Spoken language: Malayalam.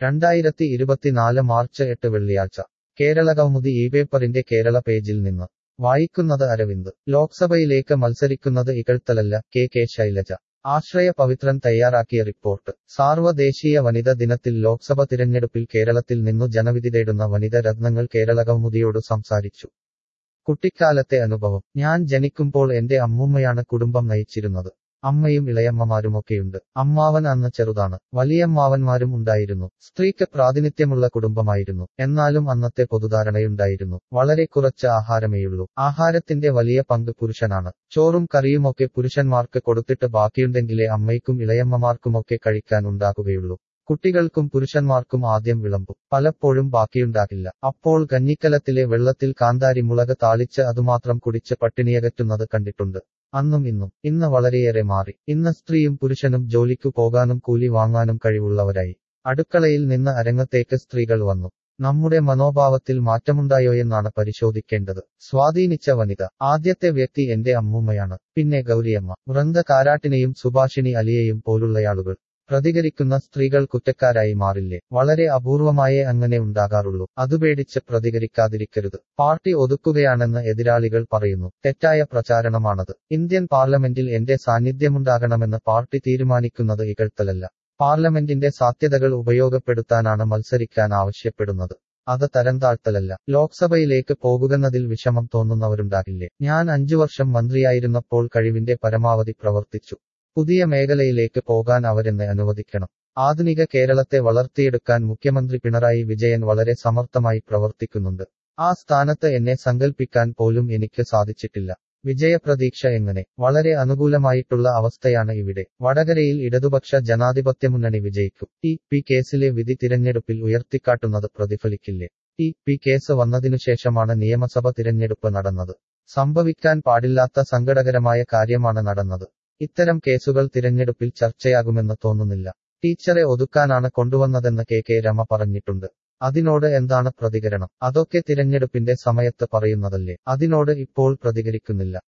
2024 മാർച്ച് 8 വെള്ളിയാഴ്ച കേരളകൗമുദി പേപ്പറിന്റെ കേരള പേജിൽ നിന്ന് വായിക്കുന്നത് അരവിന്ദ്. ലോക്സഭയിലേക്ക് മത്സരിക്കുന്നത് ഇകഴ്ത്തലല്ല, കെ ശൈലജ. ആശ്രയ പവിത്രൻ തയ്യാറാക്കിയ റിപ്പോർട്ട്. സാർവദേശീയ വനിതാ ദിനത്തിൽ ലോക്സഭ തിരഞ്ഞെടുപ്പിൽ കേരളത്തിൽ നിന്നു ജനവിധി തേടുന്ന വനിത രത്നങ്ങൾ കേരളകൗമുദിയോട് സംസാരിച്ചു. കുട്ടിക്കാലത്തെ അനുഭവം. ഞാൻ ജനിക്കുമ്പോൾ എന്റെ അമ്മൂമ്മയാണ് കുടുംബം നയിച്ചിരുന്നത്. അമ്മയും ഇളയമ്മമാരുമൊക്കെയുണ്ട്. അമ്മാവൻ അന്ന് ചെറുതാണ്. വലിയമ്മാവന്മാരും ഉണ്ടായിരുന്നു. സ്ത്രീക്ക് പ്രാതിനിധ്യമുള്ള കുടുംബമായിരുന്നു. എന്നാലും അന്നത്തെ പൊതുധാരണയുണ്ടായിരുന്നു, വളരെ കുറച്ച് ആഹാരമേയുള്ളൂ. ആഹാരത്തിന്റെ വലിയ പങ്ക് പുരുഷനാണ്. ചോറും കറിയുമൊക്കെ പുരുഷന്മാർക്ക് കൊടുത്തിട്ട് ബാക്കിയുണ്ടെങ്കിലേ അമ്മയ്ക്കും ഇളയമ്മമാർക്കുമൊക്കെ കഴിക്കാൻ ഉണ്ടാകുകയുള്ളൂ. കുട്ടികൾക്കും പുരുഷന്മാർക്കും ആദ്യം വിളമ്പും. പലപ്പോഴും ബാക്കിയുണ്ടാകില്ല. അപ്പോൾ കഞ്ഞിക്കലത്തിലെ വെള്ളത്തിൽ കാന്താരി മുളക് താളിച്ച് അതുമാത്രം കുടിച്ച് പട്ടിണിയകറ്റുന്നത് കണ്ടിട്ടുണ്ട്. അന്നും ഇന്നും. ഇന്ന് വളരെയേറെ മാറി. ഇന്ന് സ്ത്രീയും പുരുഷനും ജോലിക്കു പോകാനും കൂലി വാങ്ങാനും കഴിവുള്ളവരായി. അടുക്കളയിൽ നിന്ന് അരങ്ങത്തേക്ക് സ്ത്രീകൾ വന്നു. നമ്മുടെ മനോഭാവത്തിൽ മാറ്റമുണ്ടായോയെന്നാണ് പരിശോധിക്കേണ്ടത്. സ്വാധീനിച്ച വനിത. ആദ്യത്തെ വ്യക്തി എന്റെ അമ്മൂമ്മയാണ്. പിന്നെ ഗൗരിയമ്മ, വൃന്ദ കാരാട്ടിനെയും സുഭാഷിണി അലിയെയും പോലുള്ളയാളുകൾ. പ്രതികരിക്കുന്ന സ്ത്രീകൾ കുറ്റക്കാരായി മാറില്ലേ? വളരെ അപൂർവമായേ അങ്ങനെ ഉണ്ടാകാറുള്ളൂ. അതുപേടിച്ച് പ്രതികരിക്കാതിരിക്കരുത്. പാർട്ടി ഒതുക്കുകയാണെന്ന് എതിരാളികൾ പറയുന്നു. തെറ്റായ പ്രചാരണമാണത്. ഇന്ത്യൻ പാർലമെന്റിൽ എന്റെ സാന്നിധ്യമുണ്ടാകണമെന്ന് പാർട്ടി തീരുമാനിക്കുന്നത് ഇകഴ്ത്തലല്ല. പാർലമെന്റിന്റെ സാധ്യതകൾ ഉപയോഗപ്പെടുത്താനാണ് മത്സരിക്കാൻ ആവശ്യപ്പെടുന്നത്. അത് തരംതാഴ്ത്തലല്ല. ലോക്സഭയിലേക്ക് പോകുന്നതിൽ വിഷമം തോന്നുന്നവരുണ്ടാകില്ലേ? ഞാൻ 5 വർഷം മന്ത്രിയായിരുന്നപ്പോൾ കഴിവിന്റെ പരമാവധി പ്രവർത്തിച്ചു. പുതിയ മേഖലയിലേക്ക് പോകാൻ അവരെന്നെ അനുവദിക്കണം. ആധുനിക കേരളത്തെ വളർത്തിയെടുക്കാൻ മുഖ്യമന്ത്രി പിണറായി വിജയൻ വളരെ സമർത്ഥമായി പ്രവർത്തിക്കുന്നുണ്ട്. ആ സ്ഥാനത്ത് എന്നെ സങ്കൽപ്പിക്കാൻ പോലും എനിക്ക് സാധിച്ചിട്ടില്ല. വിജയപ്രതീക്ഷ എങ്ങനെ? വളരെ അനുകൂലമായിട്ടുള്ള അവസ്ഥയാണ് ഇവിടെ. വടകരയിൽ ഇടതുപക്ഷ ജനാധിപത്യമുന്നണി വിജയിക്കും. ടി.പി കേസിലെ വിധി തിരഞ്ഞെടുപ്പിൽ ഉയർത്തിക്കാട്ടുന്നത് പ്രതിഫലിക്കില്ലേ? ടി.പി കേസ് വന്നതിനുശേഷമാണ് നിയമസഭ തിരഞ്ഞെടുപ്പ് നടന്നത്. സംഭവിക്കാൻ പാടില്ലാത്ത സങ്കടകരമായ കാര്യമാണ് നടന്നത്. ഇത്തരം കേസുകൾ തിരഞ്ഞെടുപ്പിൽ ചർച്ചയാകുമെന്ന് തോന്നുന്നില്ല. ടീച്ചറെ ഒതുക്കാനാണ് കൊണ്ടുവന്നതെന്ന് കെ രമ പറഞ്ഞിട്ടുണ്ട്. അതിനോട് എന്താണ് പ്രതികരണം? അതൊക്കെ തിരഞ്ഞെടുപ്പിന്റെ സമയത്ത് പറയുന്നതല്ലേ. അതിനോട് ഇപ്പോൾ പ്രതികരിക്കുന്നില്ല.